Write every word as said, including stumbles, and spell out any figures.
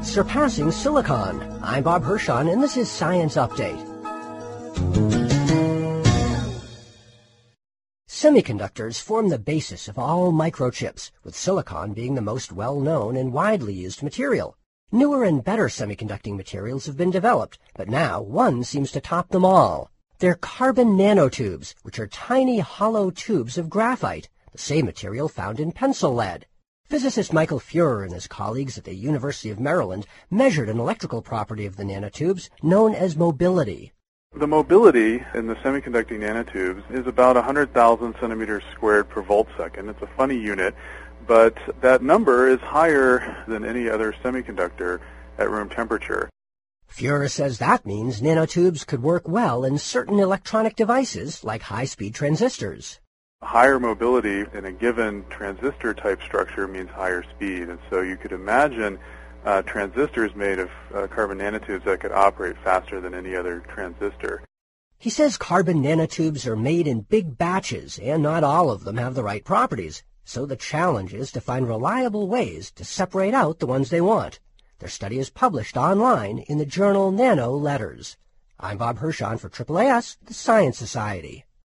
Surpassing silicon. I'm Bob Hirschon, and this is Science Update. Semiconductors form the basis of all microchips, with silicon being the most well-known and widely used material. Newer and better semiconducting materials have been developed, but now one seems to top them all. They're carbon nanotubes, which are tiny hollow tubes of graphite, the same material found in pencil lead. Physicist Michael Furrer and his colleagues at the University of Maryland measured an electrical property of the nanotubes known as mobility. The mobility in the semiconducting nanotubes is about one hundred thousand centimeters squared per volt second. It's a funny unit, but that number is higher than any other semiconductor at room temperature. Furrer says that means nanotubes could work well in certain electronic devices like high-speed transistors. Higher mobility in a given transistor-type structure means higher speed, and so you could imagine uh, transistors made of uh, carbon nanotubes that could operate faster than any other transistor. He says carbon nanotubes are made in big batches, and not all of them have the right properties, so the challenge is to find reliable ways to separate out the ones they want. Their study is published online in the journal Nano Letters. I'm Bob Hirschon for A A A S, the Science Society.